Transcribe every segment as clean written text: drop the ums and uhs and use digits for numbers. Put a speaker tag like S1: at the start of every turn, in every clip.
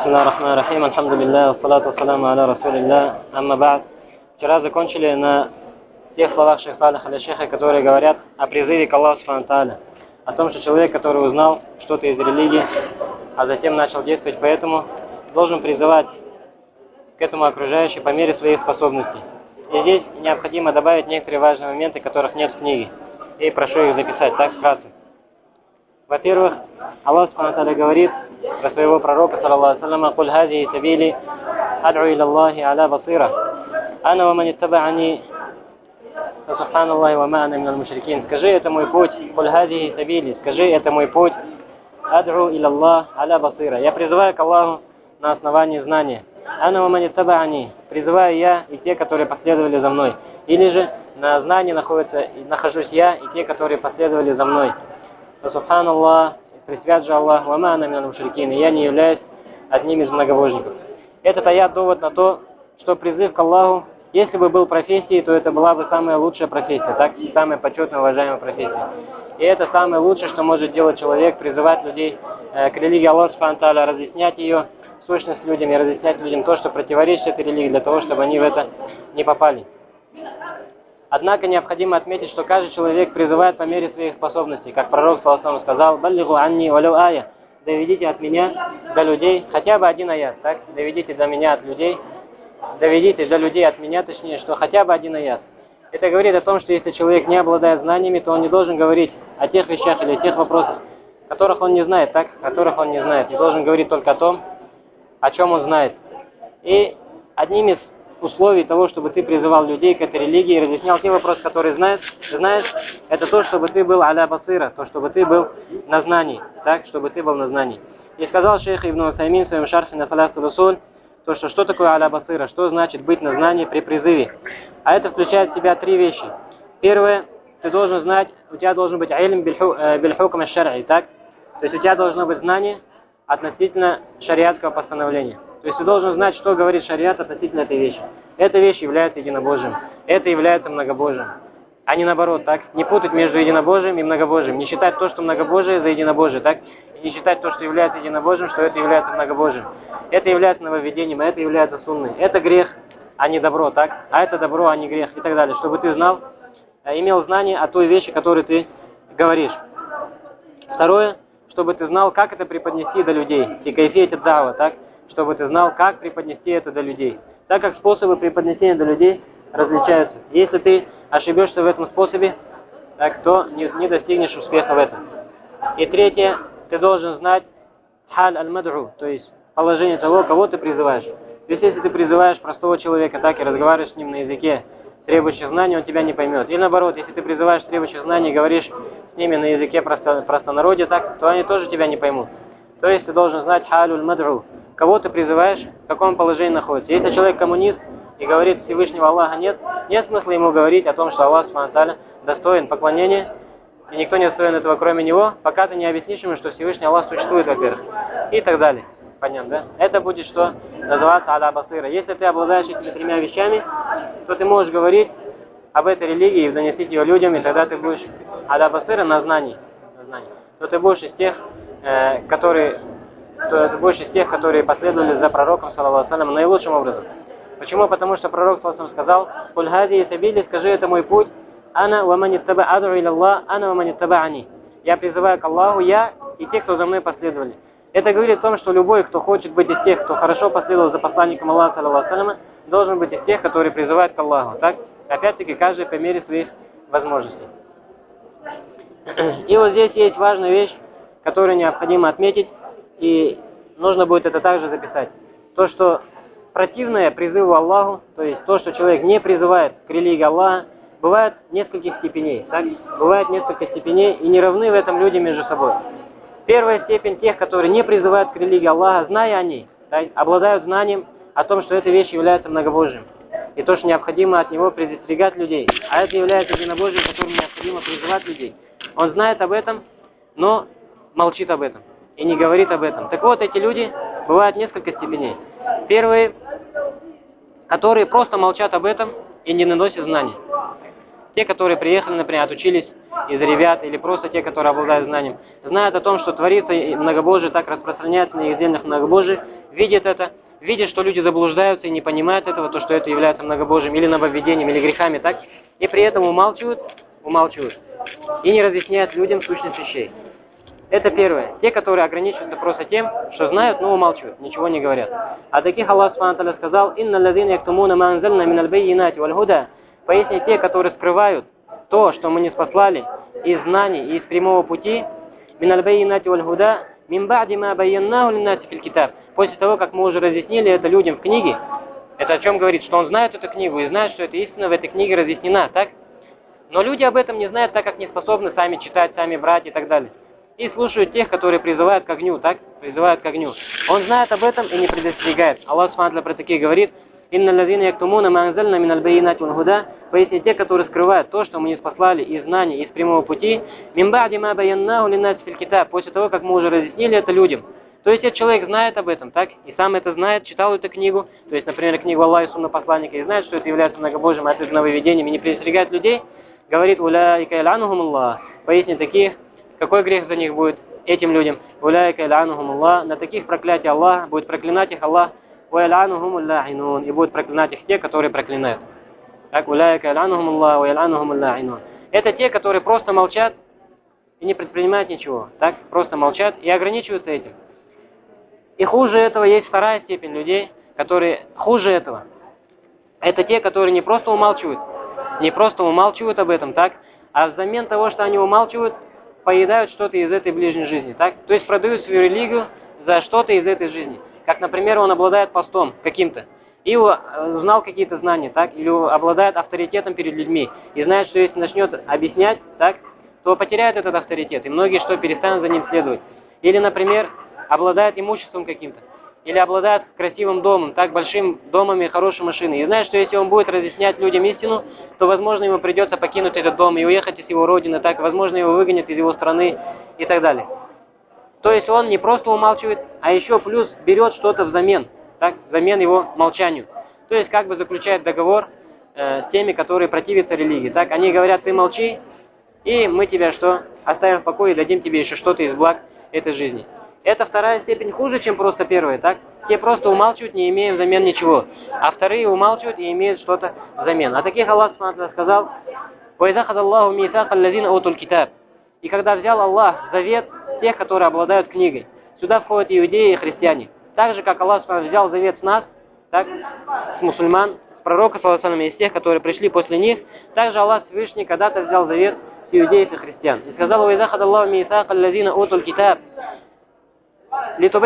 S1: Бисмиллахир-рахманир-рахим, альхамдулиллах, ассалату ассаламу аля расулиллах, амма ба'д. Вчера закончили на тех словах шейх Салих аль-Шейха, которые говорят о призыве к Аллаху Субхану ва Тааля, о том, что человек, который узнал что-то из религии, а затем начал действовать поэтому, должен призывать к этому окружающим по мере своих способностей. И здесь необходимо добавить некоторые важные моменты, которых нет в книге. И прошу их записать так вкратце. Во-первых, Аллах Субхану ва Тааля говорит про своего пророка, саллаллаху алейхи ва саллям: «Куль хазии сабили ад'у иля Аллахи аля басира, ана ва ман иттаба'ани, субханаллахи ва ма ана миналь мушрикин». Скажи, это мой путь, куль хазии сабили, скажи, это мой путь, ад'у иля Аллах аля басира. Я призываю к Аллаху на основании знания. Ана ва ман иттаба'ани, призываю я и те, которые последовали за мной. Или же на знании нахожусь я и те, которые последовали за мной. Субханаллах, пресвят же Аллах, ва ма ана миналь мушрикин, и я не являюсь одним из многобожников. Этот аят довод на то, что призыв к Аллаху, если бы был профессией, то это была бы самая лучшая профессия, так, самая почетная, уважаемая профессия. И это самое лучшее, что может делать человек, призывать людей к религии Аллаха Субхану ва Тааля, разъяснять ее сущность людям и разъяснять людям то, что противоречит этой религии, для того, чтобы они в это не попали. Однако необходимо отметить, что каждый человек призывает по мере своих способностей, как пророк саллаллаху сказал: «Баллигу анни валю ая», доведите от меня до людей хотя бы один аят, так? Доведите до меня от людей, доведите до людей от меня, точнее, что хотя бы один аят. Это говорит о том, что если человек не обладает знаниями, то он не должен говорить о тех вещах или о тех вопросах, которых он не знает, так? Которых он не знает. Не должен говорить только о том, о чем он знает. И одним из условий того, чтобы ты призывал людей к этой религии и разъяснял те вопросы, которые знаешь, это то, чтобы ты был аля басира, то, чтобы ты был на знании, так, чтобы ты был на знании. И сказал шейх Ибн Усаймин в своем шархе на Салятуль Усуль, то, что такое аля басира, что значит быть на знании при призыве. А это включает в себя три вещи. Первое, ты должен знать, у тебя должен быть ильм биль-хукм аш-шар'и, так? То есть у тебя должно быть знание относительно шариатского постановления. То есть ты должен знать, что говорит шариат относительно этой вещи. Эта вещь является единобожием. Это является многобожием. А не наоборот, так? Не путать между единобожием и многобожием. Не считать то, что многобожие, за единобожие, так? И не считать то, что является единобожием, что это является многобожием. Это является нововведением, а это является сунной. Это грех, а не добро, так? А это добро, а не грех и так далее. Чтобы ты знал, имел знание о той вещи, которую ты говоришь. Второе, чтобы ты знал, как это преподнести до людей. И кайфият дава, так? Чтобы ты знал, как преподнести это до людей. Так как способы преподнесения до людей различаются. Если ты ошибешься в этом способе, так, то не достигнешь успеха в этом. И третье, ты должен знать халь аль-мадру, то есть положение того, кого ты призываешь. То есть если ты призываешь простого человека, так и разговариваешь с ним на языке, требующих знаний, он тебя не поймет. Или наоборот, если ты призываешь требующих знаний и говоришь с ними на языке простонародья, так, то они тоже тебя не поймут. То есть ты должен знать халь аль-мадру. Кого ты призываешь, в каком положении находится. Если человек коммунист и говорит, Всевышнего Аллаха нет смысла ему говорить о том, что Аллах Субхану ва Тааля достоин поклонения, и никто не достоин этого, кроме него, пока ты не объяснишь ему, что Всевышний Аллах существует, во-первых, и так далее. Понятно, да? Это будет что? Называться аля басира. Если ты обладаешь этими тремя вещами, то ты можешь говорить об этой религии и донести ее людям, и тогда ты будешь аля басира на знании. Но ты будешь из тех, которые последовали за пророком, саллаллаху алейхи, наилучшим образом. Почему? Потому что пророк, саллаллаху алейхи, сказал: «Куль хазии сабили», скажи, это мой путь, ана ва ман иттаба'ани иля Аллах, ана ва ман иттаба'ани. Я призываю к Аллаху, я и те, кто за мной последовали. Это говорит о том, что любой, кто хочет быть из тех, кто хорошо последовал за посланником Аллаха, саллаллаху алейхи, должен быть из тех, которые призывают к Аллаху. Так? Опять-таки, каждый по мере своих возможностей. И вот здесь есть важная вещь, которую необходимо отметить, и нужно будет это также записать. То, что противное призыву Аллаху, то есть то, что человек не призывает к религии Аллаха, бывает нескольких степеней. Так? Бывает несколько степеней, и не равны в этом люди между собой. Первая степень тех, которые не призывают к религии Аллаха, зная о ней, так? Обладают знанием о том, что эта вещь является многобожием. И то, что необходимо от него предостерегать людей. А это является единобожием, которым необходимо призывать людей. Он знает об этом, но молчит об этом. И не говорит об этом. Так вот, эти люди бывают несколько степеней. Первые, которые просто молчат об этом и не наносят знаний. Те, которые приехали, например, отучились из ребят, или просто те, которые обладают знанием, знают о том, что творится многобожие, так распространяется на их землях многобожие, видит это, видит, что люди заблуждаются и не понимают этого, то, что это является многобожием или нововведением, или грехами, так? И при этом умалчивают, и не разъясняют людям сущность вещей. Это первое. Те, которые ограничиваются просто тем, что знают, но умалчивают, ничего не говорят. А таких Аллах Субхану ва Тааля сказал: «Инна лазина яктумуна ма анзальна миналь баййинати валь худа». Поясни, те, которые скрывают то, что мы не спаслали из знаний и из прямого пути, миналь баййинати валь худа, мин ба'ди ма байяннаху линнаси фил китаб. После того, как мы уже разъяснили это людям в книге, это о чем говорит? Что он знает эту книгу и знает, что эта истина в этой книге разъяснена, так? Но люди об этом не знают, так как не способны сами читать, сами брать и так далее. И слушают тех, которые призывают к огню, так? Призывают к огню. Он знает об этом и не предостерегает. Аллах Субхану ва Тааля про такие говорит: «Инна лазина яктумуна ма анзальна миналь баййинати валь худа». Поясни, те, которые скрывают то, что мы не спаслали из знаний, из прямого пути, мин ба'ди ма байяннаху линнаси фил китаб, после того, как мы уже разъяснили это людям. То есть этот человек знает об этом, так? И сам это знает, читал эту книгу, то есть, например, книгу Аллаха и Сунна посланника, и знает, что это является многобожием, это нововведением, и не предостерегает людей, говорит: «Уляйка ял'анухумуллах». Поясни таких, какой грех за них будет этим людям? «Уляйка ял'анухумуллах». На таких проклятий Аллах, будет проклинать их Аллах, «Ва ял'анухумуллахинун». И будет проклинать их те, которые проклинают. Так, «Уляйка ял'анухумуллах, ва ял'анухумуллахинун». Это те, которые просто молчат и не предпринимают ничего. Так, просто молчат и ограничиваются этим. И хуже этого есть вторая степень людей, которые хуже этого. Это те, которые не просто умалчивают об этом, так, а взамен того, что они умалчивают, поедают что-то из этой ближней жизни, так? То есть продают свою религию за что-то из этой жизни. Как, например, он обладает постом каким-то, и узнал какие-то знания, так? Или обладает авторитетом перед людьми, и знает, что если начнет объяснять, так, то потеряет этот авторитет, и многие что перестанут за ним следовать. Или, например, обладает имуществом каким-то, или обладает красивым домом, так, большим домом и хорошей машиной, и знает, что если он будет разъяснять людям истину, то, возможно, ему придется покинуть этот дом и уехать из его родины, так, возможно, его выгонят из его страны и так далее. То есть он не просто умалчивает, а еще плюс берет что-то взамен, так, взамен его молчанию. То есть как бы заключает договор с теми, которые противятся религии, так, они говорят: ты молчи, и мы тебя что, оставим в покое и дадим тебе еще что-то из благ этой жизни. Это вторая степень хуже, чем просто первая, так? Те просто умалчивают, не имея взамен ничего. А вторые умалчивают и имеют что-то взамен. А таких Аллах сказал: «Вайза хадаллаху митака аллазина утуль китаб». И когда взял Аллах завет тех, которые обладают книгой. Сюда входят иудеи и христиане. Так же, как Аллах взял завет с нас, так, с мусульман, с пророка, и из тех, которые пришли после них, также Аллах Всевышний когда-то взял завет с иудеев и христиан. И сказал: «Вайза хадаллаху митака аллазина утуль китаб». Что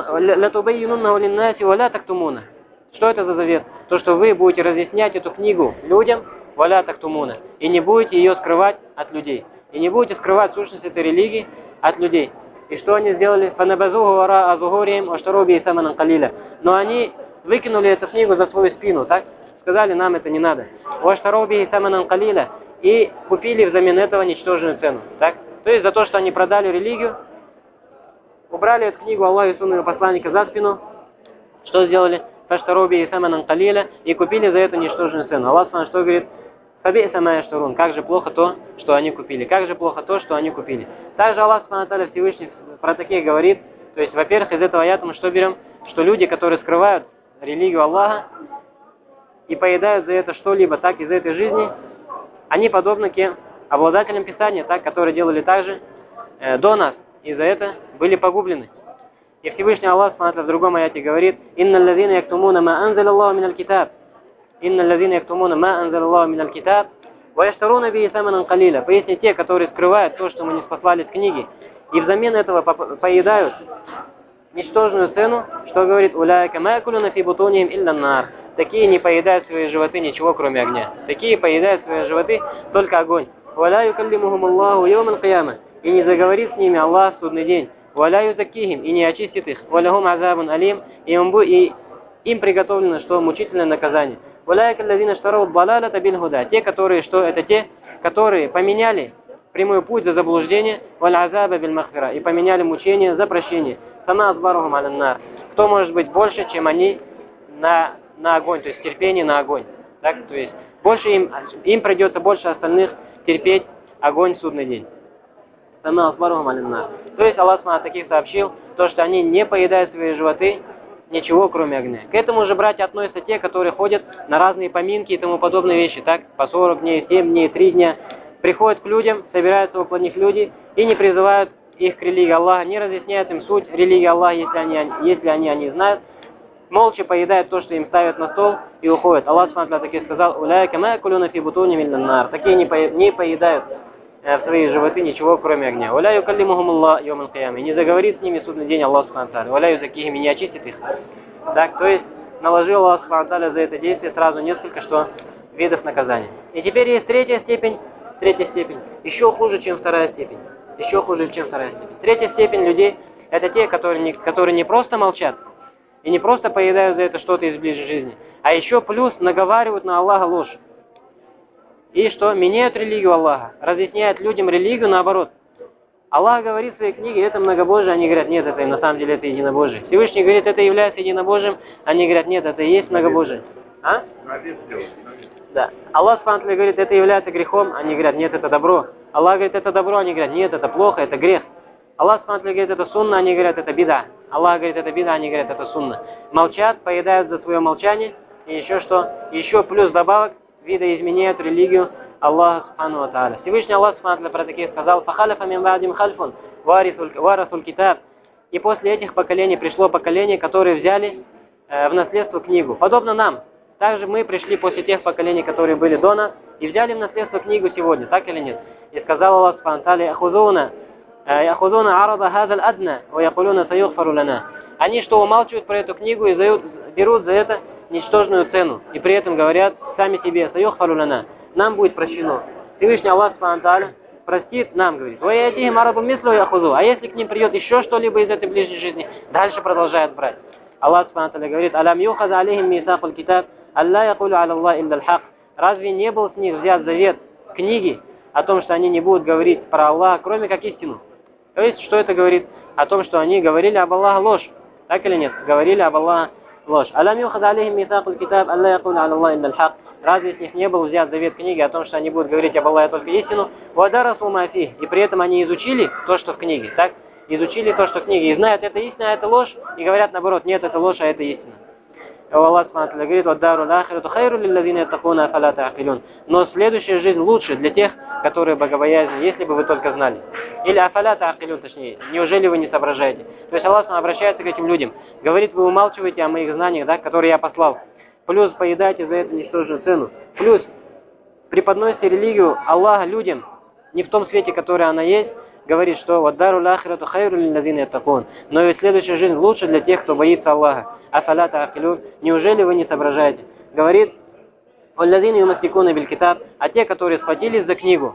S1: это за завет? То, что вы будете разъяснять эту книгу людям, валя тактумуна, и не будете ее скрывать от людей. И не будете скрывать сущность этой религии от людей. И что они сделали? Но они выкинули эту книгу за свою спину, так? Сказали: нам это не надо. И купили взамен этого ничтожную цену, так? То есть за то, что они продали религию, убрали эту книгу Аллаха и Сунного посланника за спину, что сделали? И купили за это ничтожную цену. Аллах что говорит? Как же плохо то, что они купили. Как же плохо то, что они купили. Также Аллах Всевышний про таких говорит. То есть, во-первых, из этого аята мы что берем? Что люди, которые скрывают религию Аллаха и поедают за это что-либо, так, из этой жизни, они подобны кем? Обладателям Писания, так, которые делали так же до нас. И за это были погублены. И Всевышний Аллах в другом аяте говорит: «Инна лазина яктумуна ма анзалаллаху миналь китаб». «Инна лазина яктумуна ма анзалаллаху миналь китаб, ва яштаруна биhi саманан калиля». Поясни, те, которые скрывают то, что мы не спаслали с книги, и взамен этого поедают ничтожную цену, что говорит: «Уляйка ма якулуна фи бутунихим илля нар». Такие не поедают свои животы ничего, кроме огня. Такие поедают свои животы только огонь. «Валя юкаллимухум Аллаху йоман кияма». И не заговорит с ними Аллах в судный день. «Валя юзаккихим», и не очистит их. «Валахум азабун алим», и им приготовлено что? Мучительное наказание. «Валяйка аллазина штарау балалата биль худа». Те, которые что? Это те, которые поменяли прямой путь за заблуждение. «Валь азаба биль махфира», и поменяли мучение за прощение. «Сама азбарухум аляннар». Кто может быть больше, чем они на огонь, то есть терпение на огонь. Так, то есть больше им придется больше остальных терпеть огонь в судный день. То есть Аллах таких сообщил, то, что они не поедают свои животы ничего, кроме огня. К этому же, братья, относятся те, которые ходят на разные поминки и тому подобные вещи, так, по 40 дней, 7 дней, 3 дня, приходят к людям, собираются около них люди и не призывают их к религии Аллаха, не разъясняют им суть религии Аллаха, если они знают, молча поедают то, что им ставят на стол, и уходят. Аллах Субхану такие сказал: «Уляйка ма якулуна фи бутуни мин нар». Такие не поедают в свои животы ничего, кроме огня. «Уля юкаллимухум Аллах йомал киями». Не заговорит с ними в судный день Аллах Субхану ва тааля. «Уля юзакихим», не очистит их. Так, то есть наложил Аллах Субхану ва тааля за это действие сразу несколько видов наказания. И теперь есть третья степень, еще хуже, чем вторая степень. Третья степень людей — это те, которые не просто молчат и не просто поедают за это что-то из ближней жизни, а еще плюс наговаривают на Аллаха ложь. И что? Меняют религию Аллаха, разъясняют людям религию наоборот. Аллах говорит в своей книге: это многобожие, они говорят: нет, это на самом деле это единобожие. Всевышний говорит: это является единобожием, они говорят: нет, это и есть многобожие. А? Да. Аллах Субхану говорит: это является грехом, они говорят: нет, это добро. Аллах говорит: это добро, они говорят: нет, это плохо, это грех. Аллах Субхану говорит: это сунна, они говорят: это бида. Аллах говорит: это бида, они говорят: это сунна. Молчат, поедают за свое молчание, и еще что? Еще плюс добавок видоизменяют религию Аллаха Субхану ва тааля. Всевышний Аллах Субхану про таких сказал: «Фахалафа мин ба'дим хальфун варисуль китаб». И после этих поколений пришло поколение, которые взяли в наследство книгу. Подобно нам. Также мы пришли после тех поколений, которые были до нас, и взяли в наследство книгу сегодня, так или нет? И сказал Аллах Субхану ва тааля: «Яхузуна арада хазаль адна, ва якулуна сайюхфару лана». Они что, умалчивают про эту книгу и берут за это ничтожную цену. И при этом говорят сами себе: сайюхфару лана, нам будет прощено. Всевышний Аллах Субхану ва тааля простит нам, говорит: «Ва ятихим араду мислу яхузу». А если к ним придет еще что-либо из этой ближней жизни, дальше продолжает брать. Аллах Субхану ва тааля говорит: «Алям юхаз алейхим мисакул китаб, алла якулю аля Аллах илля аль-хак». Разве не был с них взят завет книги о том, что они не будут говорить про Аллаха, кроме как истину? То есть, что это говорит? О том, что они говорили об Аллахе ложь. Так или нет? Говорили об Аллахе ложь. «Алям юхаз алейхим мисакул китаб, алла якулю аля Аллах илля аль-хак». Разве с них не был взят завет книги о том, что они будут говорить об Аллахе только истину? «Вадарасу ма фих». И при этом они изучили то, что в книге. Так? Изучили то, что в книге. И знают, это истина, а это ложь. И говорят наоборот: нет, это ложь, а это истина. Аллах Субхану говорит: «Ваддару лахирату хайру лиллазина яттакуна афаля та'акилун». Но следующая жизнь лучше для тех, которые богобоязненны, если бы вы только знали. Или афаля та'акилун, точнее, неужели вы не соображаете? То есть Аллах обращается к этим людям. Говорит: вы умалчиваете о моих знаниях, да, которые я послал. Плюс поедаете за это ничтожную цену. Плюс преподносите религию Аллаха людям не в том свете, который она есть. Говорит, что «Ваддару лахирату хайру лиллазина яттакун». Но ведь следующая жизнь лучше для тех, кто боится Аллаха. Афаля та'акилун. Неужели вы не соображаете? Говорит: «Валлазина юмассикуна биль китаб». А те, которые схватились за книгу.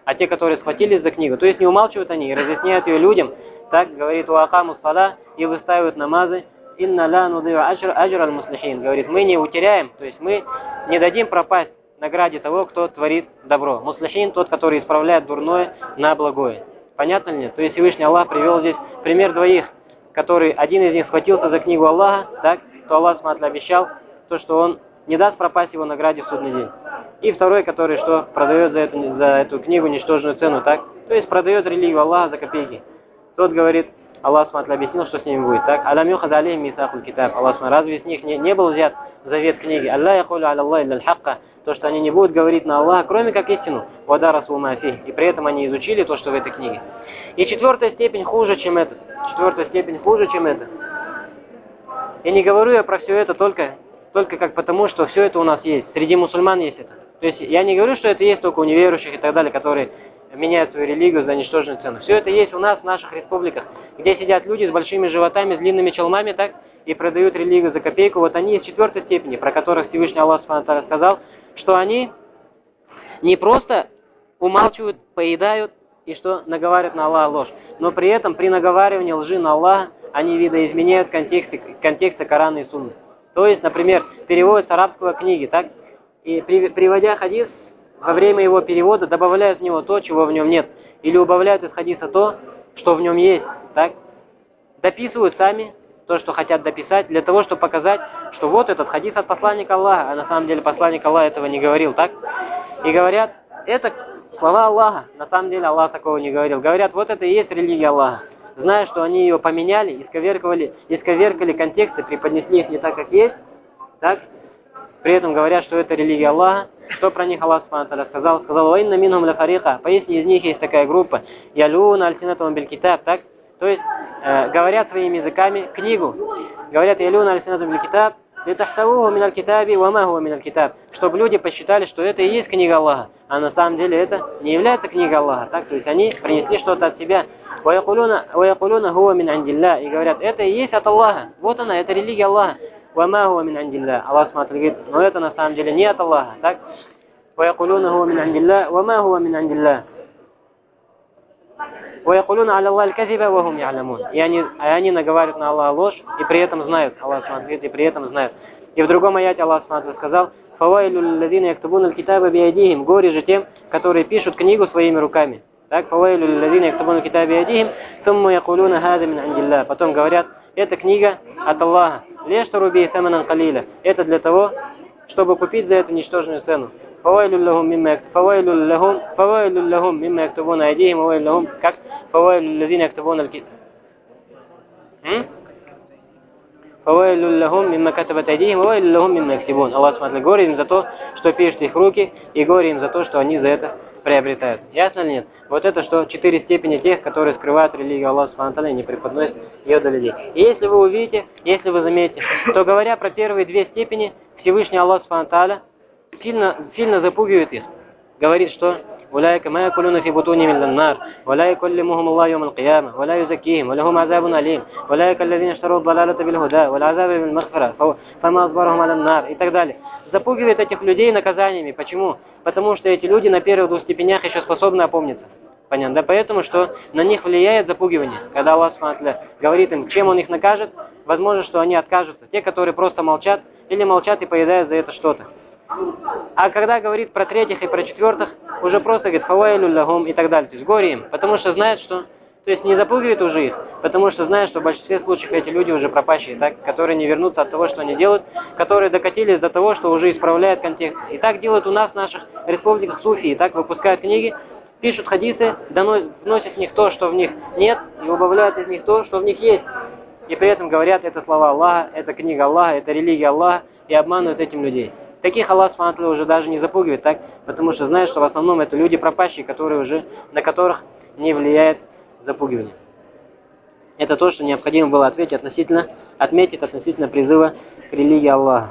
S1: То есть не умалчивают они и разъясняют ее людям. Так говорит: «Уакаму ссала», и выстаивают намазы. «Инна ла нудию аджр аль-муслихин». Говорит: мы не утеряем, то есть мы не дадим пропасть награде того, кто творит добро. Муслихин — тот, который исправляет дурное на благое. Понятно ли нет? То есть Всевышний Аллах привел здесь пример двоих, который один из них схватился за книгу Аллаха, так, то Аллах смотрит, обещал, то, что он не даст пропасть его награде в судный день. И второй, который что, продает за эту книгу ничтожную цену, так, то есть продает религию Аллаха за копейки. Тот говорит, Аллах смотрит, объяснил, что с ними будет, так. «Алям юхаз алейхим мисакул китаб». Аллах смотрит, разве с них не был взят завет книги? «Алла якулю аля Аллах илля аль-хакка». То, что они не будут говорить на Аллаха, кроме как истину. «Вадарасу ма фих». И при этом они изучили то, что в этой книге. И четвертая степень хуже, чем это. Я не говорю я про все это только как потому, что все это у нас есть. Среди мусульман есть это. То есть я не говорю, что это есть только у неверующих и так далее, которые меняют свою религию за ничтожную цену. Все это есть у нас в наших республиках, где сидят люди с большими животами, с длинными челмами, так, и продают религию за копейку. Вот они из четвертой степени, про которых Всевышний Аллах сказал, что они не просто умалчивают, поедают и что наговаривают на Аллаха ложь, но при этом при наговаривании лжи на Аллаха они видоизменяют контексты Корана и Сунны. То есть, например, перевод с арабского книги, так, и приводя хадис, во время его перевода добавляют в него то, чего в нем нет, или убавляют из хадиса то, что в нем есть, так, дописывают сами то, что хотят дописать, для того, чтобы показать, что вот этот хадис от посланника Аллаха, а на самом деле посланник Аллаха этого не говорил, так, и говорят, это слова Аллаха, на самом деле Аллах такого не говорил, говорят, вот это и есть религия Аллаха, зная, что они ее поменяли, исковеркали контексты, преподнесли их не так, как есть, так? При этом говорят, что это религия Аллаха. Что про них Аллах Субхану ва Тааля сказал? Сказал: «Ва инна минхум ла фариқа». Поистине из них есть такая группа. «Ялуна альсинатум биль китаб». Так? То есть говорят своими языками книгу. Говорят: «Ялуна альсинатум биль китаб». «Литахсавуху миналь китаби, ва ма хуа миналь китаб». Чтобы люди посчитали, что это и есть книга Аллаха. А на самом деле это не является книгой Аллаха. Так? То есть они принесли что-то от себя. «Ва якулуна хуа мин андилля». И говорят: это и есть от Аллаха. Вот она, это религия Аллаха. «Вама хуа мин андилля». Аллах говорит: но это на самом деле не от Аллаха. Так? «Ваякулуна хуа мин андилля, вама хуа мин андилля». «Ваякулуна аля Аллахи казиба, ва хум я'ламун». И они наговаривают на Аллаха ложь, и при этом знают. Аллах говорит: и при этом знают. И в другом аяте Аллах сказал: «Фавайлю лилладзина яктубуна аль-китаба биайдихим». Горе же тем, которые пишут книгу своими руками. Так? «Фавайлю лилладзина яктубуна аль-китаба биайдихим, сумма якулуна хаза мин андилля». Потом говорят: эта книга от Аллаха. «Лештару би саманан калиля». Это для того, чтобы купить за это ничтожную цену. «Фавайлю лахум мимма яктубуна айдихим, фавайлю лахум». Как? «Фавайлю лилладзина яктубуна аль-китаба». «Фавайлю лахум мимма катабат айдихим, фавайлю лахум мимма яктубун». Аллах смотрит: горе им за то, что пишут их руки, и горе им за то, что они за это приобретают. Ясно ли нет? Вот это что 4 степени тех, которые скрывают религию Аллаха Субхану ва Тааля и не преподносят ее до людей. И если вы увидите, если вы заметите, то говоря про первые 2 степени, Всевышний Аллах Субхану ва Тааля сильно запугивает их. Говорит, что «Уляйка ма якулуна фи бутунихим мин нар, валя якуллимухум Аллаху йоум аль-кияма, валя юзаккихим, валахум азабун алим, уляйка аллазина иштару ад-далалата биль худа, валь азаба биль магфира, фама азбарахум аля нар». И так далее. Запугивает этих людей наказаниями. Почему? Потому что эти люди на первых 2 степенях еще способны опомниться. Понятно? Да, поэтому, что на них влияет запугивание. Когда Аллах Субхану ва Тааля говорит им, чем Он их накажет, возможно, что они откажутся. Те, которые просто молчат, или молчат и поедают за это что-то. А когда говорит про 3-х и про 4-х, уже просто говорит «фавайлю лахум» и так далее. То есть горе им, потому что знает, что... То есть не запугивает уже их, потому что знает, что в большинстве случаев эти люди уже пропащие, так, которые не вернутся от того, что они делают, которые докатились до того, что уже исправляют контекст. И так делают у нас в наших республиках суфии, так выпускают книги, пишут хадисы, вносят в них то, что в них нет, и убавляют из них то, что в них есть. И при этом говорят: это слова Аллаха, это книга Аллаха, это религия Аллаха, и обманывают этим людей. Таких Аллах Субхану ва Тааля уже даже не запугивает, так, потому что знает, что в основном это люди пропащие, которые уже, на которых не влияет запугивание. Это то, что необходимо было отметить относительно призыва к религии Аллаха.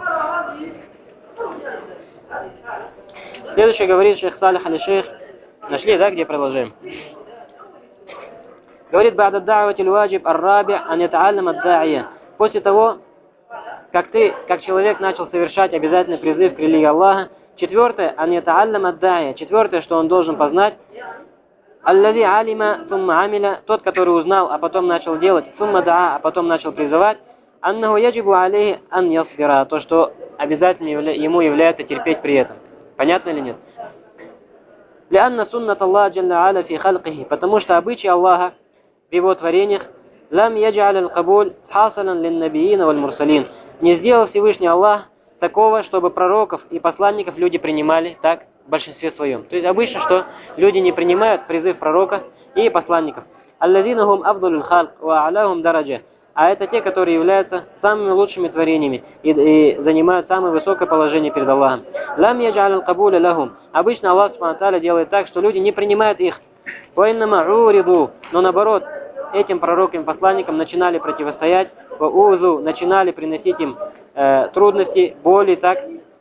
S1: Следующее говорит шейх Салих аль-Шейх. Нашли, да, где продолжаем? Говорит: «Ба'да да'вати аль-ваджиб ар-раби' ан ята'аллам ад-да'ия». После того, как ты, как человек, начал совершать обязательный призыв к религии Аллаха. 4-е, ан ята'аллам ад-да'ия. 4-е, что он должен познать. Аллази алима сумма амиля. Тот, который узнал, а потом начал делать. Сумма да'a, а потом начал призывать. Аннаху яджибу алейхи ан ясбира. То, что обязательно ему является терпеть при этом. Понятно или нет? Лианна суннат Аллах джалла аля фи халкихи. Потому что обычай Аллаха в его творениях лам яджаль аль-кабуль хасалан лин-набиина валь-мурсалин. Не сделал Всевышний Аллах такого, чтобы пророков и посланников люди принимали так в большинстве своем. То есть обычно, что люди не принимают призыв пророка и посланников. Аллазина хум афдалуль халк ва а'ляхум дараджа. А это те, которые являются самыми лучшими творениями и занимают самое высокое положение перед Аллахом. Лам яджаль аль-кабуля лахум. Обычно Аллах Субхану ва Тааля делает так, что люди не принимают их. Ва иннама уриду. Но наоборот, этим пророкам и посланникам начинали противостоять, узу, начинали приносить им трудности, боли, так.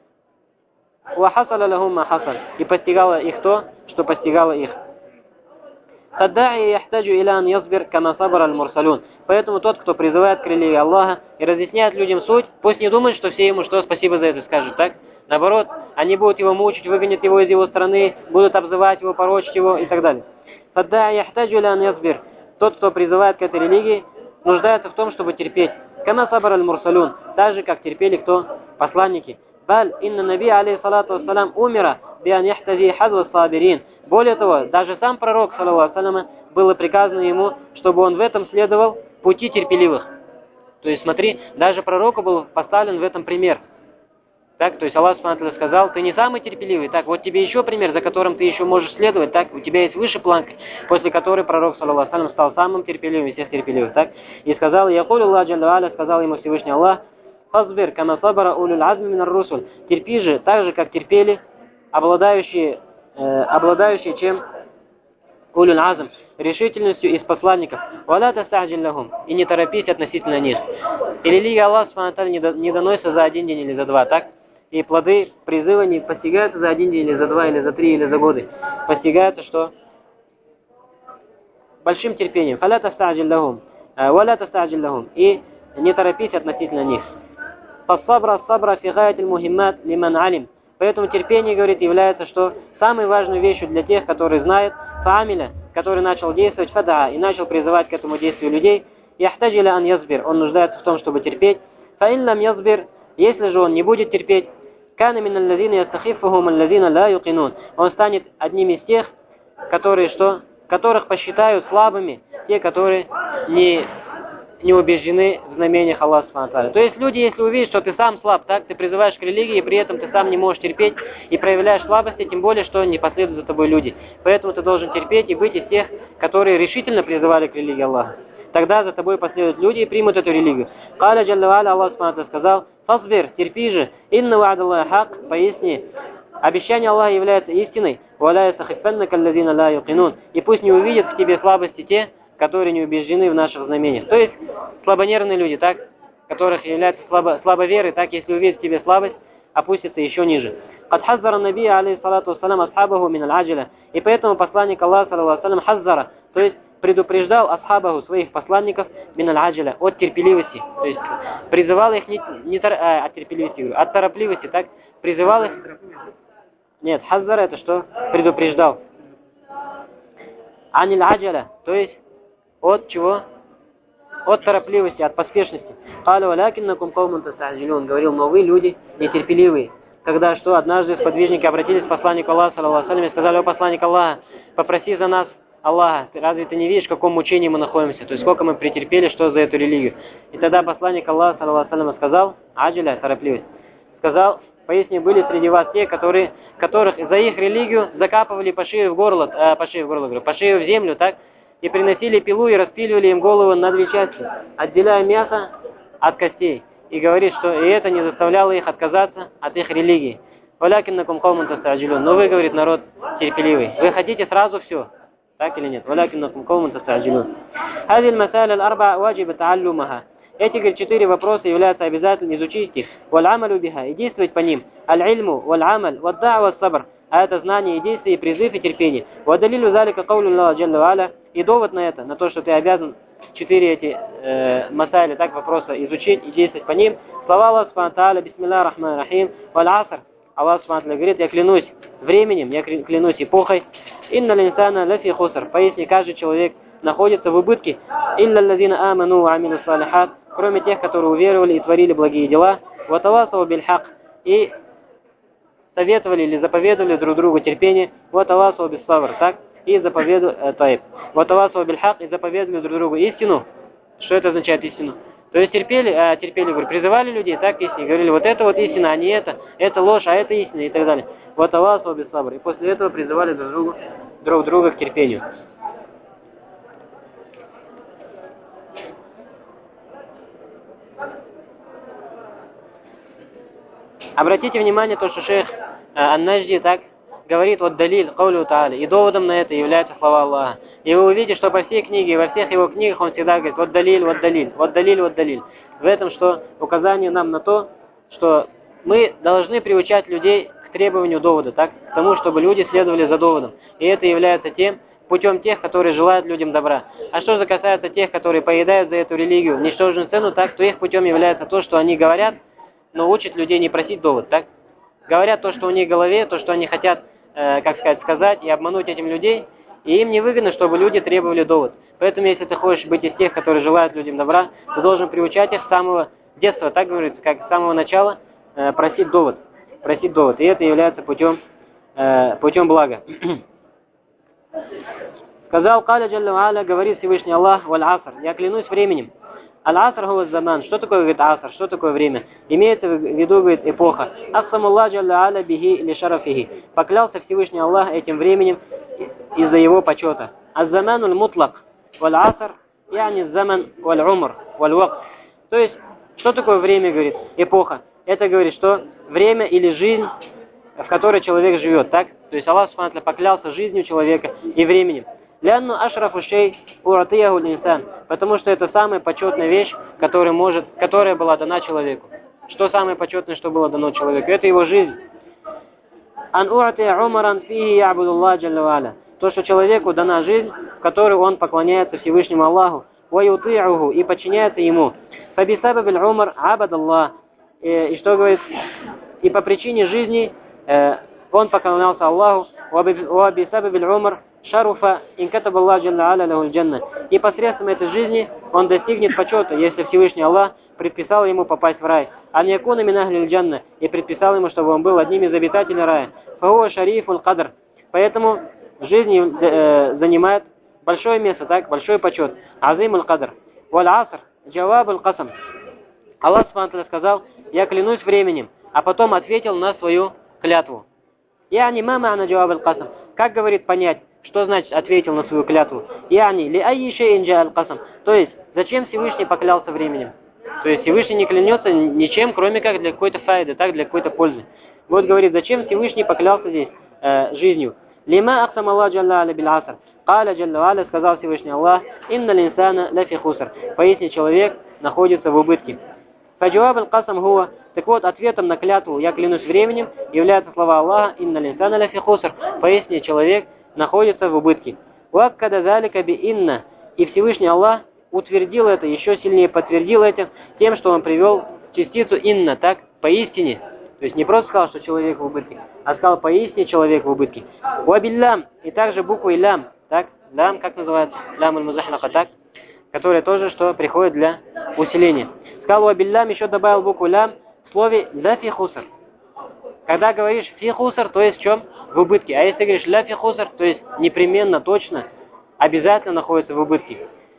S1: И постигало их то, что постигало их. Поэтому тот, кто призывает к религии Аллаха и разъясняет людям суть, пусть не думает, что все ему что спасибо за это скажут, так? Наоборот, они будут его мучить, выгонят его из его страны, будут обзывать его, порочить его и так далее. Тот, кто призывает к этой религии, нуждается в том, чтобы терпеть. Кама сабар аль-мурсалюн, так же, как терпели кто? Посланники. Баль, инна наби, алейхиссалату вассалам, умира, биан яхтази хазва сабирин. Более того, даже сам пророк, саллаллаху алейхи, было приказано ему, чтобы он в этом следовал пути терпеливых. То есть, смотри, даже пророку был поставлен в этом пример. Так, то есть Аллах Субхану сказал, ты не самый терпеливый, так, вот тебе еще пример, за которым ты еще можешь следовать, так, у тебя есть выше планка, после которой пророк, саллаллаху алейхи ва саллям, стал самым терпеливым из всех терпеливых, так, и сказал, якулю Аллах джалла аля, сказал ему Всевышний Аллах, фазбир, кама сабара улюль азми минар русуль, терпи же, так же, как терпели обладающие чем улюль азм, решительностью из посланников, валя тастаджил лахум, и не торопись относительно них. И религия Аллаха Субхану не доносится за один день или за два, так? И плоды призыва не постигаются за один день или за два, или за три, или за годы. Постигаются что? Большим терпением. Фаля тастаджил лахум, валя тастаджил лахум, и не торопись относительно них. Фас-сабра фи гаятиль мухиммат лиман алим. Поэтому терпение, говорит, является что? Самой важной вещью для тех, которые знают, фаамиля, который начал действовать, фадаа, и начал призывать к этому действию людей, яхтаджиля ан язбир, он нуждается в том, чтобы терпеть, фаин лам язбир, если же он не будет терпеть, кана мин аллазина ястахиффухум аллазина ла юкинун, он станет одним из тех, которые что? Которых посчитают слабыми, те, которые не убеждены в знамениях Аллаха Субхану ва Тааля. То есть люди, если увидят, что ты сам слаб, так, ты призываешь к религии, и при этом ты сам не можешь терпеть и проявляешь слабости, тем более, что не последуют за тобой люди. Поэтому ты должен терпеть и быть из тех, которые решительно призывали к религии Аллаха. Тогда за тобой последуют люди и примут эту религию. Каля джалла ва аля, Аллах Субхану ва Тааля сказал, фасбир, терпи же, инна ва'даллахи хак, поясни, обещание Аллаха является истиной, валя ястахиффаннака аллазина ла юкинун, и пусть не увидят в тебе слабости те, которые не убеждены в наших знамениях. То есть слабонервные люди, так, которых являются слабоверы, так, если увидят в тебе слабость, опустятся еще ниже. Адхаззара наби, алейхиссалату вассалам, асхабаху мин аль-аджиля. И поэтому посланник Аллаха, саллаллаху алейхи ва саллям, хаззара, то есть предупреждал асхабаху, своих посланников, мин аль-аджиля, от терпеливости. То есть призывал их от терпеливости, говорю, от торопливости, так, призывал их. Нет, хаззара это что? Предупреждал. Аниль аджаля, то есть от чего? От торопливости, от поспешности. Говорил, но вы люди нетерпеливые. Когда что, однажды сподвижники обратились к посланнику Аллаха, саллаллаху алейхи ва саллям, и сказали, о посланник Аллаха, попроси за нас Аллаха, разве ты не видишь, в каком мучении мы находимся, то есть сколько мы претерпели, что за эту религию. И тогда посланник Аллаха, саллаллаху алейхи ва саллям, сказал, аджаля, торопливость, сказал, поясни, были среди вас те, которых за их религию закапывали по шею в землю, так, и приносили пилу и распиливали им голову на две части, отделяя мясо от костей. И говорит, что и это не заставляло их отказаться от их религии. Валякиннакум каумун таста'джилун. Но вы, говорит, народ терпеливый. Вы хотите сразу все, так или нет? Валякиннакум каумун таста'джилун. Хазиль масаля аль-арба ваджиба та'аллумаха. Эти, говорит, 4 вопроса являются обязательным изучить их. Валь-амалю биха. И действовать по ним. Аль-ильму, валь-амаль, вад-да'ва, вас-сабр. А это знание и действие, и призыв, и терпение. Вадалилю залика каулю Аллаха джалла ва аля. И довод на это, на то, что ты обязан 4 эти масайли, так, вопроса изучить и действовать по ним. Слова Аллаха Субхану ва Тааля, бисмилля рахман рахим, валь аср. Аллах Субхану ва Тааля говорит, я клянусь временем, я клянусь эпохой. Инна линсана лафи хуср. Поясни, каждый человек находится в убытке. Илля лазина аману ва амилу салихат. Кроме тех, которые уверовали и творили благие дела. Ватавасау биль хак. И советовали или заповедовали друг другу терпение. Ватавасау бис сабр. Так? И заповедовали, ватавасау биль хак, и заповедовали друг другу истину. Что это означает истину? То есть терпели, говорю, призывали людей, так, истине, говорили, вот это вот истина, а не это ложь, а это истина, и так далее. Ватавасау бис сабр. И после этого призывали друг друга к терпению. Обратите внимание, то, что шейх Ан-Наджди так говорит, вот далиль, каулю та'аля, и доводом на это являются слова Аллаха. И вы увидите, что по всей книге, во всех его книгах он всегда говорит, вот далиль, вот далиль, вот далиль, вот далиль. В этом что указание нам на то, что мы должны приучать людей к требованию довода, так, к тому, чтобы люди следовали за доводом. И это является тем путем тех, которые желают людям добра. А что же касается тех, которые поедают за эту религию ничтожную цену, так, то их путем является то, что они говорят, но учат людей не просить довод, так? Говорят то, что у них в голове, то, что они хотят, сказать и обмануть этим людей, и им не выгодно, чтобы люди требовали довод. Поэтому, если ты хочешь быть из тех, которые желают людям добра, ты должен приучать их с самого детства, так говорится, как с самого начала, просить довод. И это является путем блага. Сказал Каля Джалла ва Аля, говорит Всевышний Аллах, валь аср, я клянусь временем. Аль-аср хуа заман. Что такое, говорит, аср? Что такое время? Имеется в виду, говорит, эпоха. Аксамуллах джалла аля бихи ли шарафихи. Поклялся Всевышний Аллах этим временем из-за его почета. Аз-заману аль-мутлак. Валь-аср, яни заман валь-умр, валь-вакт. То есть, что такое время, говорит, эпоха? Это говорит, что время или жизнь, в которой человек живет, так? То есть Аллах Субхану ва Тааля поклялся жизнью человека и временем. Лянну ашрафу шей уратияху линсан. Потому что это самая почетная вещь, которая была дана человеку. Что самое почетное, что было дано человеку? Это его жизнь. Ан уратия умаран фихи ябудуллах джалла ва аля. То, что человеку дана жизнь, в которой он поклоняется Всевышнему Аллаху, ва юти'уху, и подчиняется ему. Фабисабабиль умар абадаллах. И что говорит? И по причине жизни он поклонялся Аллаху. Вабисабабиль умар шаруфа инкатабаллах джалла аля лахуль джанна. И посредством этой жизни он достигнет почета, если Всевышний Аллах предписал ему попасть в рай. Ан якуна мин ахлил джанна. И предписал ему, чтобы он был одним из обитателей рая. Фахуа шарифул кадр. Поэтому жизнь занимает большое место, так, большой почет. Азимул кадр. Валь аср джавабул касам. Аллах Субхану ва Тааля сказал: я клянусь временем, а потом ответил на свою клятву. Яни ма ма'на джавабул касам. Как, говорит, понять, что значит ответил на свою клятву? Яни ли айи шейин джа'ал касам. То есть, зачем Всевышний поклялся временем? То есть Всевышний не клянется ничем, кроме как для какой-то файды, так, для какой-то пользы. Вот говорит, зачем Всевышний поклялся здесь жизнью? Лима аксам Аллах джалла аля бил аср. Каля джалла аля, сказал Всевышний Аллах: инна линсана лафи хуср. Поясни, человек находится в убытке. Фаджаваб аль-касам хуа. Так вот, ответом на клятву «я клянусь временем» являются слова Аллаха: инна линсана лафи хуср. Поясни, человек находится в убытке. Уаккада залика би инна. И Всевышний Аллах утвердил это, еще сильнее подтвердил это тем, что он привел частицу инна, так, поистине. То есть не просто сказал, что человек в убытке, а сказал поистине человек в убытке. Уабиллям. И также буквой лям, так, лям, как называется? Лям аль-музахлаха, так, которая тоже, что приходит для усиления. Сказал уабиллям, еще добавил букву лям в слове ла фи хуср. Когда говоришь фи хуср, то есть в чем? В убытке. А если говоришь ла фи хуср, то есть непременно, точно, обязательно находится в убытке.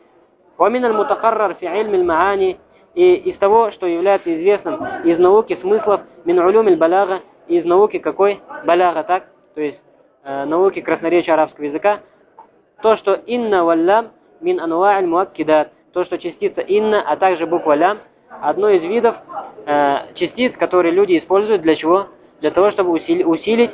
S1: ومن المتقرر في علم المعاني. И из того, что является известным из науки смыслов, мин улюм аль-балага, из науки какой? Балага, так? То есть науки красноречия арабского языка, то, что инна валлям мин ануа аль-муаккидат, то, что частица инна, а также буква лям, одно из видов частиц, которые люди используют для чего? Для того, чтобы усилить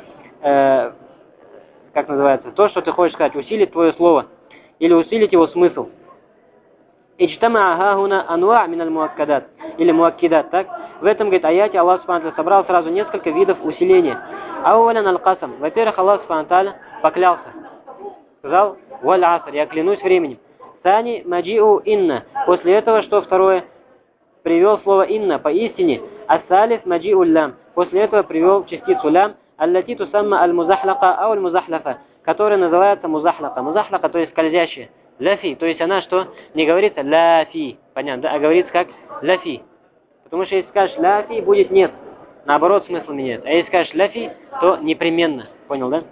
S1: как называется, то, что ты хочешь сказать, усилить твое слово, или усилить его смысл. Иджтама ахахуна ануа мин аль-муаккидат, или муаккидат, так? В этом, говорит, аяте Аллах Субхану ва Тааля собрал сразу несколько видов усиления. Ауалян аль-касам. Во-первых, Аллах Субхану ва Тааля поклялся. Сказал: валь аср, я клянусь временем. Сани маджиу инна. После этого, что второе? Привел слово инна, поистине. Ас-салис маджиу лям. После этого привел частицу лям, аллати тусамма аль-музахлака ау аль-музахлафа, которая называется музахлака. Музахлака, то есть скользящая. Лафи, то есть она что? Не говорится лафи, понятно, да? А говорится как лафи. Потому что если скажешь лафи, будет нет. Наоборот, смысл меняет. А если скажешь лафи, то непременно. Понял, да?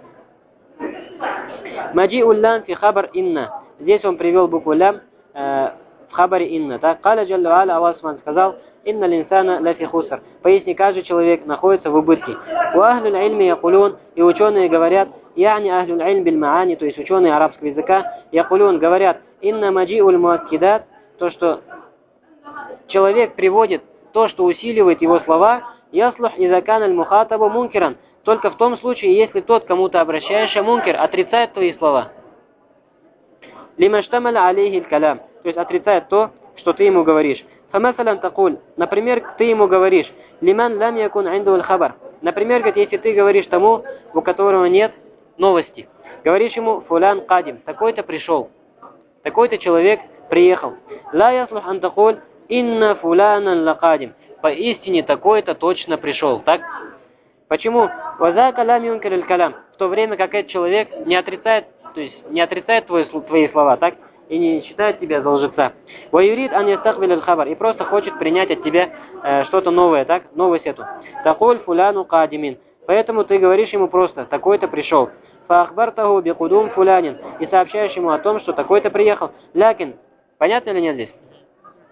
S1: Маджиу лям фи хабар инна. Здесь он привел букву лям в хабаре инна. Так, каля джалла аля, Аллах Субхану сказал: инна линсана лафи хуср. Поясни, каждый человек находится в убытке. У ахлюль ильми якулун, и ученые говорят, яни ахлюль ильм биль маани, то есть ученые арабского языка, якулун, говорят, инна маджиуль муаккидат, то, что человек приводит то, что усиливает его слова, яслух изакан аль-мухатабу мункиран, только в том случае, если тот, кому ты обращаешься, мункер, отрицает твои слова. Лимаштамаля алейхи калям, то есть отрицает то, что ты ему говоришь. Фамасалан такуль, например, ты ему говоришь, лиман лам якун инду аль-хабар. Например, если ты говоришь тому, у которого нет новости, говоришь ему: фулян кадим, такой-то пришел, такой-то человек приехал. Ла яслух ан такуль инна фулянан лакадим, поистине такой-то точно пришел, так? Почему? Вазака лам юнкар аль-калям, в то время как этот человек не отрицает, то есть не отрицает твои слова, так? И не считает тебя за лжеца. Ваюрид ан ястахвил аль-хабар, и просто хочет принять от тебя что-то новое, так? Новость эту. Такуль фуляну кадимин. Поэтому ты говоришь ему просто: такой-то пришел. Фаахбартаху бикудум фулянин, и сообщаешь ему о том, что такой-то приехал. Лякин, понятно или нет здесь?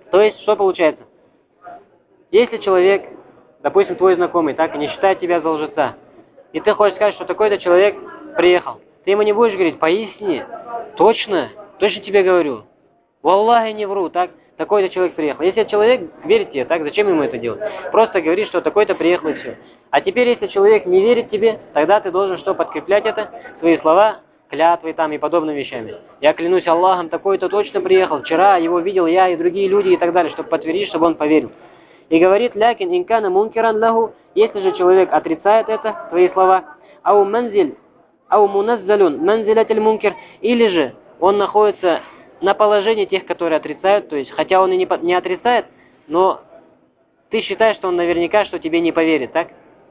S1: То есть, что получается? Если человек, допустим, твой знакомый, так, и не считает тебя за лжеца, и ты хочешь сказать, что такой-то человек приехал, ты ему не будешь говорить: поясни, точно тебе говорю, валлахи не вру, так, такой-то человек приехал. Если человек верит тебе, так, зачем ему это делать? Просто говори, что такой-то приехал, и все. А теперь, если человек не верит тебе, тогда ты должен что, подкреплять это? Свои слова, клятвы там и подобными вещами. Я клянусь Аллахом, такой-то точно приехал, вчера его видел я и другие люди и так далее, чтобы подтвердить, чтобы он поверил. И говорит: лякин инкана мункиран лаху, если же человек отрицает это, твои слова, ау муназзалюн манзилятиль мункер, или же он находится на положении тех, которые отрицают, то есть, хотя он и не отрицает, но ты считаешь, что он наверняка, что тебе не поверит, так?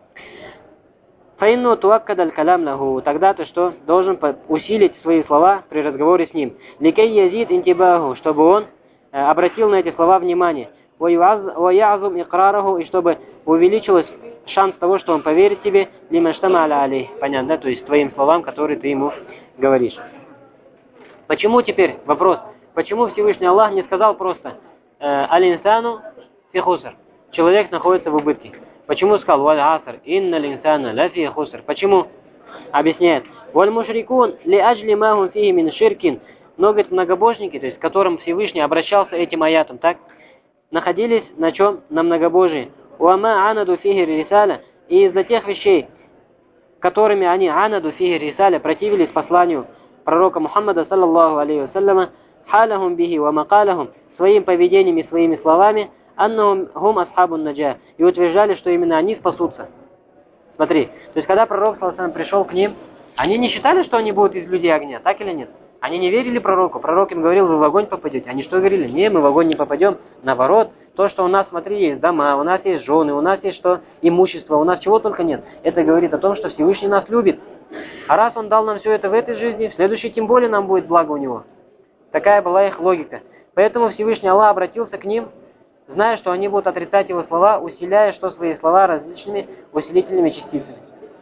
S1: Фаинну туаккадаль калям лаху, тогда ты что? Должен усилить свои слова при разговоре с ним. Ликей язид интибаху, чтобы он обратил на эти слова внимание. Ваязум икрараху, и чтобы увеличилось шанс того, что он поверит тебе, лимаштама аля алей. Понятно, да? То есть твоим словам, которые ты ему говоришь. Почему теперь, вопрос, почему Всевышний Аллах не сказал просто аль-инсану фи хуср, человек находится в убытке? Почему сказал валь аср инна инсана ла фи хуср? Почему? Объясняет: валь мушрикун ли аджли махум фихи мин ширкин. Но, говорит, многобожники, то есть к которым Всевышний обращался этим аятом, так, находились на чем? На многобожии. Уама анаду фихи рисаля, и из-за тех вещей, которыми они анаду фихи рисаля противились посланию пророка Мухаммада саллаллаху алейхи вассаляма, халахум бихи ва макалахум, своим поведением и своими словами, аннахум хум асхабун наджа, и утверждали, что именно они спасутся. Смотри, то есть когда пророк саллаллаху алейхи пришел к ним, они не считали, что они будут из людей огня, так или нет? Они не верили пророку. Пророк им говорил: вы в огонь попадете. Они что говорили? Не, мы в огонь не попадем. Наоборот, то, что у нас, смотри, есть дома, у нас есть жены, у нас есть что? Имущество, у нас чего только нет. Это говорит о том, что Всевышний нас любит. А раз Он дал нам все это в этой жизни, в следующей тем более нам будет благо у Него. Такая была их логика. Поэтому Всевышний Аллах обратился к ним, зная, что они будут отрицать Его слова, усиляя что свои слова различными усилительными частицами.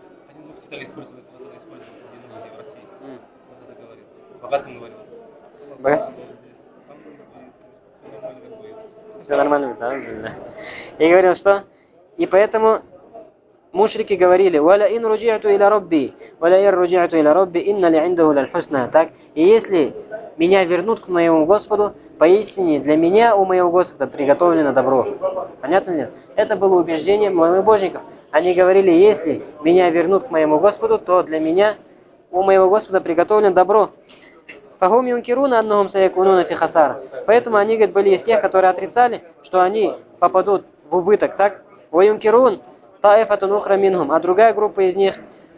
S1: Все нормально, да? И говорил, что? И поэтому мушрики говорили: «Валя ин руджи'ту иля робби, валя ин руджи'ту иля робби, инна ли индаху лаль хусна». Так? И если меня вернут к моему Господу, поистине для меня у моего Господа приготовлено добро. Понятно нет? Это было убеждение многобожников. Они говорили: если меня вернут к моему Господу, то для меня у моего Господа приготовлено добро. Фахум юнкируна аннахум саякунуна фи хасар. Поэтому они, говорят, были из тех, которые отрицали, что они попадут в убыток, так? Ва юнкирун таифатун ухра минхум. А другая группа из них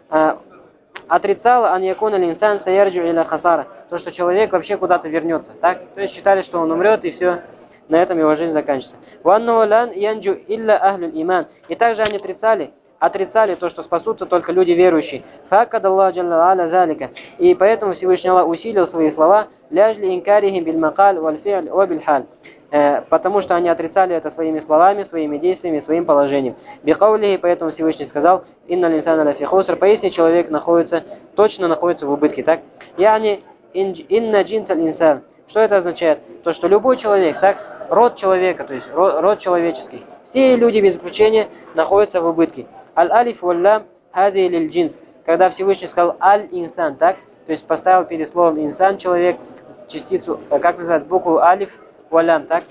S1: отрицала ан якуна линсан саярджу иля хасара. То, что человек вообще куда-то вернется, так? То есть считали, что он умрет, и все, на этом его жизнь заканчивается. Ва аннаху лан янджу илля ахлюл иман. И также они отрицали то, что спасутся только люди верующие. Факадаллаху джалла аля залика. И поэтому Всевышний Аллах усилил свои слова ляжли инкарихим биль макаль валь фи'ль ва биль халь. Потому что они отрицали это своими словами, своими действиями, своим положением. Бихаулихи, поэтому Всевышний сказал: инна линсана ла фи хуср, поистине человек точно находится в убытке, так? Яни инна джинсаль инсан. Что это означает? То, что любой человек, так, род человека, то есть род человеческий, все люди без исключения находятся в убытке. Аль-алиф валлам хази лиль джинс. Когда Всевышний сказал аль-инсан, так, то есть поставил перед словом инсан человек частицу, как называется, букву алиф валлам, так,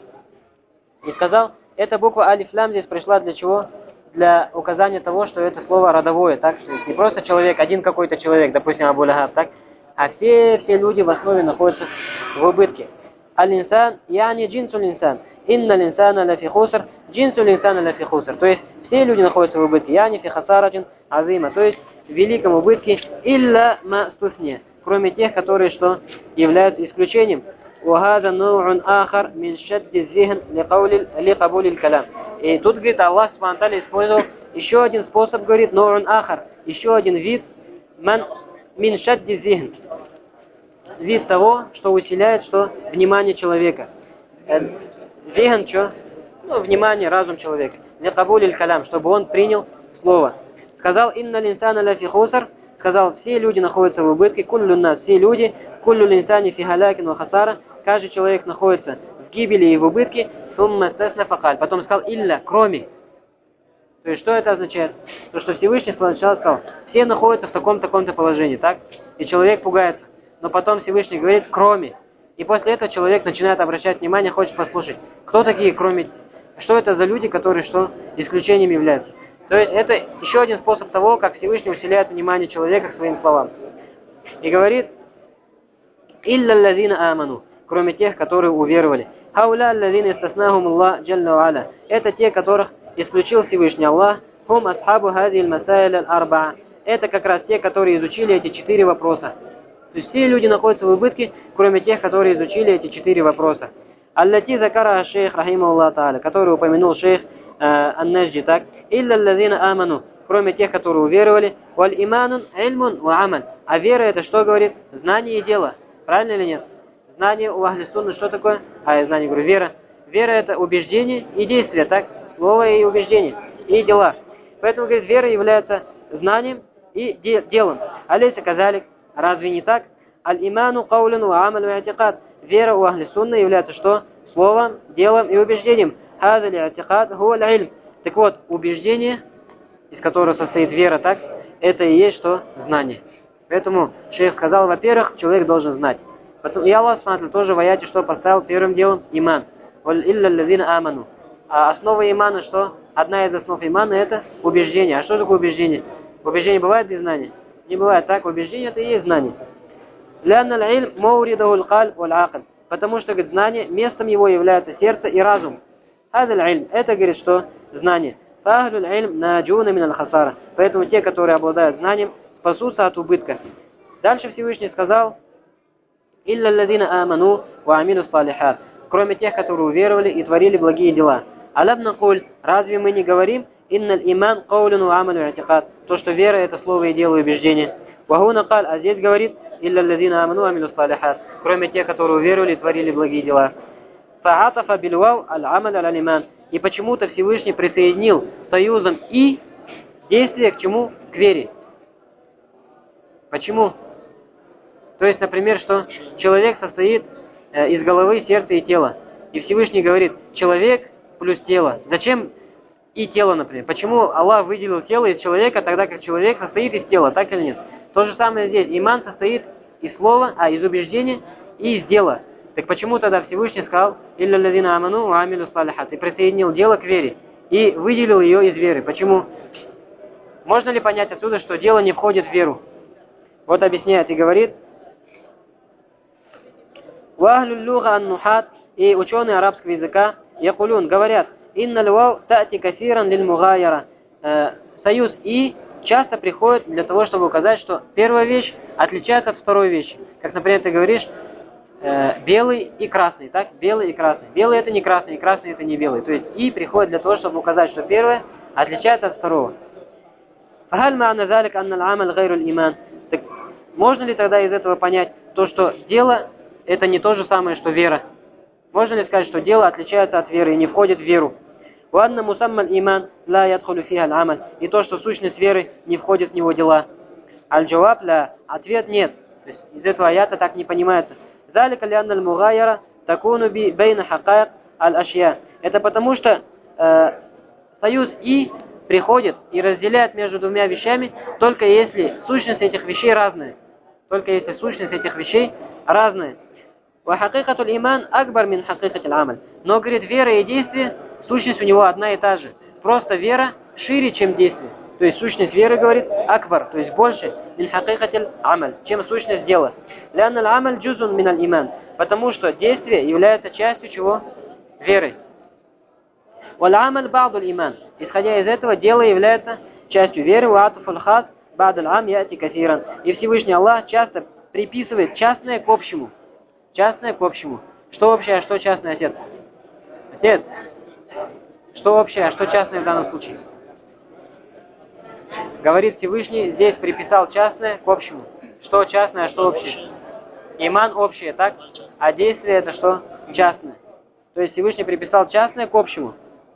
S1: и сказал, эта буква алиф-лам здесь пришла для чего? Для указания того, что это слово родовое, так, то есть не просто человек, один какой-то человек, допустим, Абу Лахаб, так, а все люди в основе находятся в убытке. Аль-инсан, яни джинсуль инсан. Инна линсана ла фи хуср, джинсуль инсана ла фи хуср. То есть все люди находятся в убытке. Яни фи хасараджин азима. То есть в великом убытке илля ма стусне. Кроме тех, которые что являются исключением. وهذا نوع آخر من شد الذهن لقبول الكلام. И тут, говорит, Аллах Субхану ва Тааля использовал еще один способ, говорит, نوع آخر, еще один вид мин шадди зихн. Вид того, что усиляет что? Внимание человека. Зихн что? Ну, внимание, разум человека. Ликабулиль калям, чтобы он принял слово. Сказал, инна линсана ла фи хуср, сказал, все люди находятся в убытке, куллю нас, все люди, куллю линсани фи халякин ва хасара, каждый человек находится в гибели и в убытке, сумма стасна факаль. Потом сказал илля, кроме. То есть, что это означает? То, что Всевышний сначала сказал, все находятся в таком-то положении, так? И человек пугается. Но потом Всевышний говорит, кроме. И после этого человек начинает обращать внимание, хочет послушать. Кто такие, кроме? Что это за люди, которые что? Исключением являются. То есть, это еще один способ того, как Всевышний усиляет внимание человека к своим словам. И говорит, илля лазина аману, кроме тех, которые уверовали. Хауля лазина истаснахум Аллах джалла ва аля. Это те, которых исключил Всевышний Аллах. Хум асхабу хазиль масаиль аль-арбаа. Это как раз те, которые изучили эти 4 вопроса. То есть все люди находятся в убытке, кроме тех, которые изучили эти 4 вопроса. Аллати закара шейх рахимахуллах та'аля, который упомянул шейх ан-Наджди, так? Илля лазина аману, кроме тех, которые уверовали. Валь иманун ильмун ва амаль. А вера это что говорит? Знание и дело. Правильно или нет? Знание у ахли сунны что такое? Я знание говорю, вера. Вера это убеждение и действие, так? Слово и убеждение, и дела. Поэтому, говорит, вера является знанием и делом. Алейса казалик, разве не так? Аль-иману каулин ва амаль ва атикад. Вера у ахли сунны является что? Словом, делом и убеждением. Хазали атикад хуа аль-илм. Так вот, убеждение, из которого состоит вера, так? Это и есть что? Знание. Поэтому шейх сказал, во-первых, человек должен знать. И Аллах смотрит тоже в аяте, что поставил первым делом иман. Илля лазина аману. А основа имана что? Одна из основ имана это убеждение. А что такое убеждение? Убеждение бывает без знания? Не бывает так. Убеждение это и есть знание. Потому что, говорит, знание, местом его является сердце и разум. Это, говорит, что? Знание. Поэтому те, которые обладают знанием, спасутся от убытка. Дальше Всевышний сказал, «Илля лазина аману ва амилу салихат», кроме тех, которые уверовали и творили благие дела. «Алаб накуль», разве мы не говорим, «Инналь иман каулин ва амалю атикад», то, что вера это слово и дело и убеждение. «Вахуна каль», а здесь говорит, «Илля лазина аману ва амилу салихат», кроме тех, которые уверовали и творили благие дела. «Фаатафа бильвау аль-амаль аль-алиман», и почему-то Всевышний присоединил союзом и действие к чему? К вере. Почему? То есть, например, что человек состоит из головы, сердца и тела. И Всевышний говорит, человек плюс тело. Зачем и тело, например? Почему Аллах выделил тело из человека, тогда как человек состоит из тела, так или нет? То же самое здесь. Иман состоит из слова, из убеждения и из дела. Так почему тогда Всевышний сказал, «Илля лазина аману ва амилу салихат», и присоединил дело к вере, и выделил ее из веры? Почему? Можно ли понять отсюда, что дело не входит в веру? Вот объясняет и говорит, «Вахлю луга ан-нухат», и ученые арабского языка, якулюн, говорят, «Инна лвау тати касиран лиль мугайяра». Союз «и» часто приходит для того, чтобы указать, что первая вещь отличается от второй вещи. Как, например, ты говоришь, белый и красный, так? Белый и красный. Белый это не красный, и красный это не белый. То есть «и» приходит для того, чтобы указать, что первое отличается от второго. «Фахаль ма'на залик анна аль-амаль гайру аль-иман». Так можно ли тогда из этого понять то, что дело это не то же самое, что вера? Можно ли сказать, что дело отличается от веры и не входит в веру? «Уанна мусамма аль-иман ла ядхулю фиха аль-амаль». И то, что сущность веры не входит в него дела. Аль-джаваб ла. Ответ нет. То есть из этого аята так не понимается. «Залика лианна аль-мугайяра такуну бейна хакайк аль-ашья». Это потому, что союз «и» приходит и разделяет между двумя вещами, только если сущность этих вещей разная. Только если сущность этих вещей разная. «Ва-хакикату иман акбар мин хакикати аль-амаль». Но, говорит, вера и действие, сущность у него одна и та же. Просто вера шире, чем действие. То есть сущность веры, говорит, акбар, то есть больше, мин хакикати аль-амаль, чем сущность дела. «Лянна аль-амаль джузун мин аль-иман». Потому что действие является частью чего? Веры. «Валь-амаль ба'ду аль-иман». Исходя из этого, дело является частью веры. «Ва-атафуль хас ба'д аль-ам яти касиран». И Всевышний Аллах часто приписывает частное к общему. Частное к общему. Что общее, а что частное, отец? Отец. Что общее, а что частное в данном случае? Говорит Всевышний, здесь приписал частное к общему. Что частное, а что общее? Иман общее, так? А действие это что? Частное. То есть Всевышний приписал частное к общему.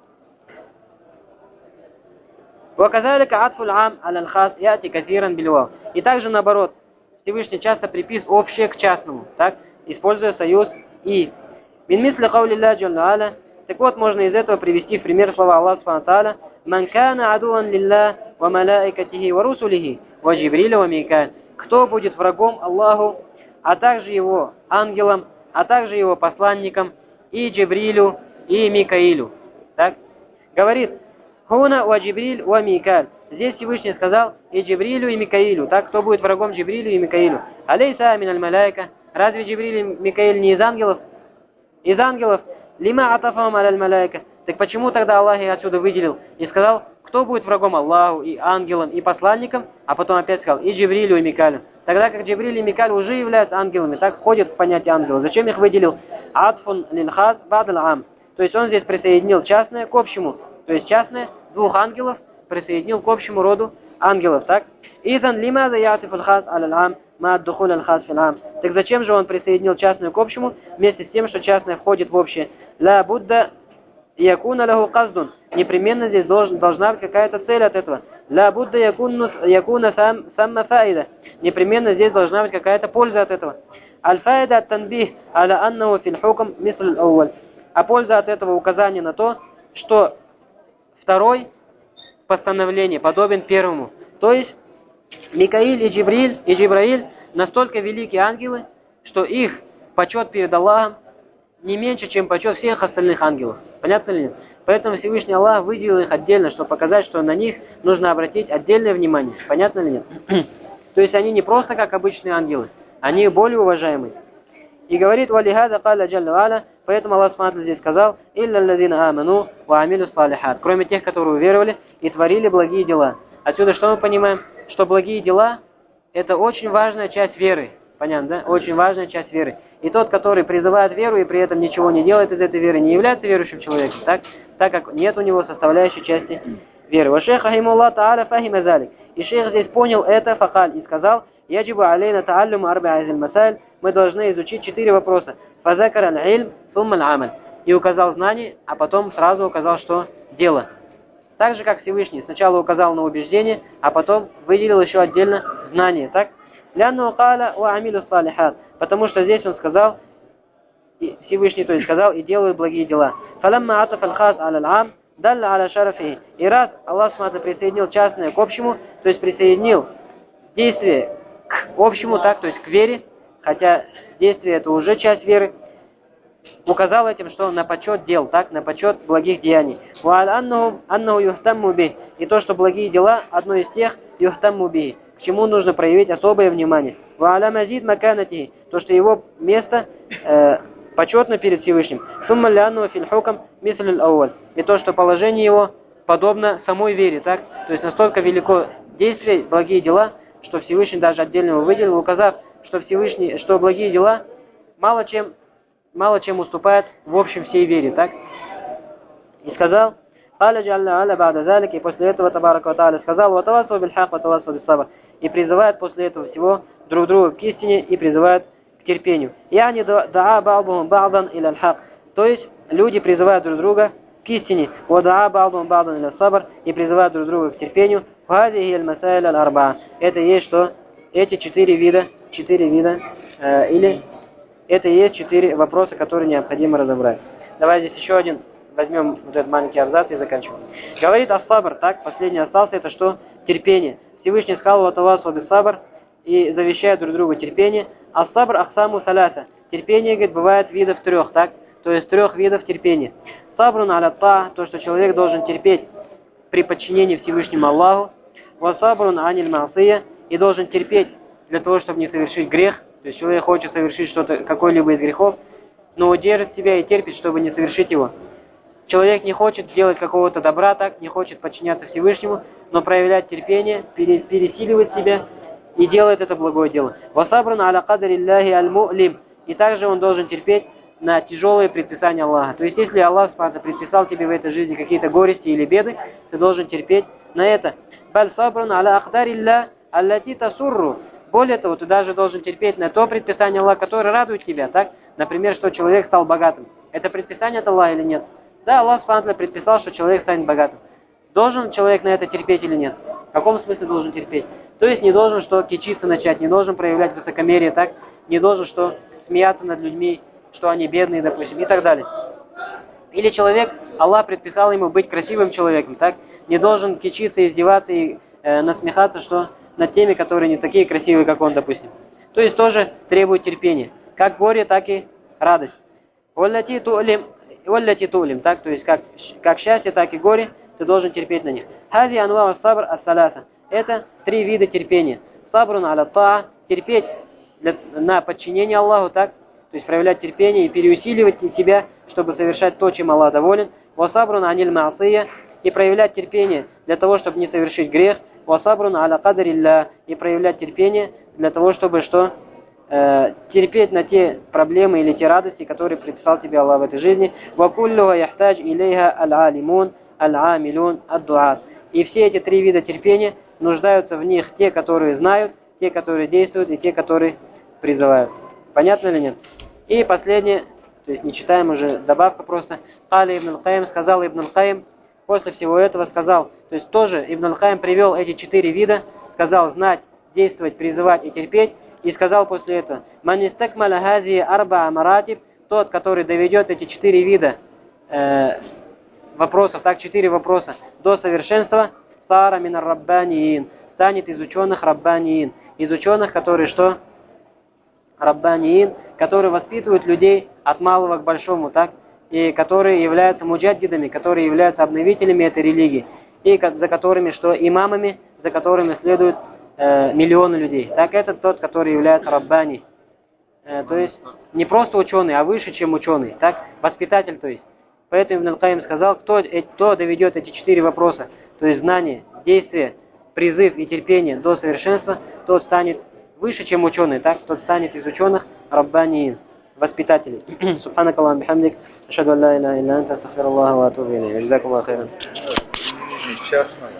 S1: И также наоборот, Всевышний часто приписывает общее к частному, так? Используя союз «и». «Мин мисли каули Аллах джалла аля Так вот, можно из этого привести в пример слова Аллаха Субхану ва Тааля: «Ман кана адуан лиллах ва малаикатихи ва русулихи ва Джибриля ва Микаэль». Кто будет врагом Аллаху, а также его ангелам, а также его посланникам, и Джибрилю, и Микаилю. Так? Говорит: «Хуна ва Джибриль ва Микаэль». Здесь Всевышний сказал и Джибрилю, и Микаилу. Так, кто будет врагом Джибрилю и Микаилу? Алейса миналь маляйка. Разве Джибриль и Микаиль не из ангелов? Из ангелов. Лима атафам аляль маляйка. Так почему тогда Аллах их отсюда выделил и сказал, кто будет врагом Аллаху, и ангелам, и посланникам, а потом опять сказал и Джибрилю, и Микаилю. Тогда как Джибриль и Микаиль уже являются ангелами, так входят в понятие ангела. Зачем их выделил? Атфун лильхас бадл ам. То есть он здесь присоединил частное к общему. То есть частное двух ангелов присоединил к общему роду ангелов, так? Изан лимаза ятифул хас аль-ам ма аддухуль аль-хас фил-ам. Так зачем же он присоединил частное к общему, вместе с тем, что частное входит в общее? Ла будда якуна лаху каздун. Непременно здесь должна быть какая-то цель от этого. Ла будда якуна самма фаида. Непременно здесь должна быть какая-то польза от этого. Аль-фаида ат-танбих аля аннаху фил хукм мисль аль-ауваль. А польза от этого указание на то, что второй постановление подобен первому. То есть Микаиль и Джибраиль настолько великие ангелы, что их почет перед Аллахом не меньше, чем почет всех остальных ангелов. Понятно ли нет? Поэтому Всевышний Аллах выделил их отдельно, чтобы показать, что на них нужно обратить отдельное внимание. Понятно ли нет? То есть они не просто как обычные ангелы, они более уважаемые. И говорит: «Валихада калля джалла ва'аля», поэтому Аллах Субхану здесь сказал: «Илля лазина аману ва амилю салихат», кроме тех, которые уверовали и творили благие дела. Отсюда что мы понимаем? Что благие дела – это очень важная часть веры. Понятно, да? Очень важная часть веры. И тот, который призывает веру и при этом ничего не делает из этой веры, не является верующим человеком, так как нет у него составляющей части веры. Ва шейх рахимахуллах та'аля фахима залик. И шейх здесь понял это, факаль, и сказал: «Яджибу алейна та'аллюму арба'а изиль масайль». Мы должны изучить 4 вопроса. Фазакар аль-илм, сумма аль-амаль. И указал знание, а потом сразу указал, что дело. Так же, как Всевышний сначала указал на убеждение, а потом выделил еще отдельно знание. Так? Лянну каля ва амилю салихат. Потому что здесь он сказал, Всевышний то есть сказал, и делают благие дела. Фаламма атаф аль-хас аль-ам, далля аля шарафихи. И раз Аллах Субхану присоединил частное к общему, то есть присоединил действие к общему, так, то есть к вере, хотя действие это уже часть веры, указал этим, что на почет дел, так, на почет благих деяний. И то, что благие дела, одно из тех, к чему нужно проявить особое внимание. То, что его место почетно перед Всевышним. И то, что положение его подобно самой вере, так, то есть настолько велико действие, благие дела, что Всевышний даже отдельно его выделил, указав, что благие дела мало чем уступают в общем всей вере, так? И сказал: и после этого Табарака ва Тааля сказал: и призывает после этого всего друг друга к истине и призывает к терпению. То есть люди призывают друг друга к истине, и призывают друг друга к терпению. Это есть что? Эти 4 вида, или это и есть 4 вопроса, которые необходимо разобрать. Давай здесь еще один возьмем вот этот маленький абзац и заканчиваем. Говорит ас-сабр, так, последний остался, это что? Терпение. Всевышний сказал: «Ватавасу бис-сабр», и завещает друг другу терпение. Ас-сабр ахсаму саляса. Терпение, говорит, бывает видов 3, так? То есть 3 видов терпения. Сабрун аля та, то, что человек должен терпеть при подчинении Всевышнему Аллаху. Ва сабрун аниль маасия, и должен терпеть для того, чтобы не совершить грех. То есть человек хочет совершить что-то, какой-либо из грехов, но удержит себя и терпит, чтобы не совершить его. Человек не хочет делать какого-то добра, так, не хочет подчиняться Всевышнему, но проявлять терпение, пересиливать себя и делает это благое дело. Васабрун аля кадариллахи аль-му'лим. И также он должен терпеть на тяжелые предписания Аллаха. То есть если Аллах предписал тебе в этой жизни какие-то горести или беды, ты должен терпеть на это. Баль сабрун аля ахдарилля аллати тасурру. Более того, ты даже должен терпеть на то предписание Аллаха, которое радует тебя, так? Например, что человек стал богатым. Это предписание от Аллаха или нет? Да, Аллах Субхану предписал, что человек станет богатым. Должен человек на это терпеть или нет? В каком смысле должен терпеть? То есть не должен что кичиться начать, не должен проявлять высокомерие, так? Не должен что смеяться над людьми, что они бедные, допустим, и так далее. Или человек, Аллах предписал ему быть красивым человеком, так? Не должен кичиться, издеваться и насмехаться, что над теми, которые не такие красивые, как он, допустим. То есть тоже требует терпения. Как горе, так и радость. Валлати тулим, так? То есть как счастье, так и горе, ты должен терпеть на них. Хази анва сабр ас-саласа. Это 3 вида терпения. Сабрун аля таа, терпеть на подчинение Аллаху, так? То есть проявлять терпение и переусиливать себя, чтобы совершать то, чем Аллах доволен. Васабрун аниль маасия, и проявлять терпение для того, чтобы не совершить грех. Васабрун аля кадарилля, и проявлять терпение для того, чтобы что? Терпеть на те проблемы или те радости, которые предписал тебе Аллах в этой жизни. Вакуллуха яхтадж илейха аль-алимун, аль-амилун, ад-дуат. И все эти 3 вида терпения нуждаются в них те, которые знают, те, которые действуют, и те, которые призывают. Понятно или нет? И последнее, то есть не читаем уже, добавка просто. Кали Ибн Аль-Каим, сказал Ибн Аль-Каим, после всего этого сказал, то есть тоже Ибн Аль-Каим привел эти 4 вида, сказал знать, действовать, призывать и терпеть, и сказал после этого: «Ман истакмаля хази арба маратиб», тот, который доведет эти 4 вида вопросов, так 4 вопроса до совершенства, сара минар раббаниин, станет из ученых раббаниин, из ученых, которые что? Раббаниин, которые воспитывают людей от малого к большому, так? И которые являются муджаддидами, которые являются обновителями этой религии, и за которыми что? Имамами, за которыми следуют миллионы людей. Так это тот, который является раббани. То есть не просто ученый, а выше, чем ученый. Так? Воспитатель, то есть. Поэтому Ибн Аль-Каим сказал, кто доведет эти 4 вопроса, то есть знание, действие, призыв и терпение до совершенства, тот станет выше, чем ученый. Так? Тот станет из ученых раббани, воспитателей. Субханакаллаху бихамдик, ашхаду ан ла иляха илля анта, астагфируллаха ва атубу илейхи. Джазакумуллаху хайран.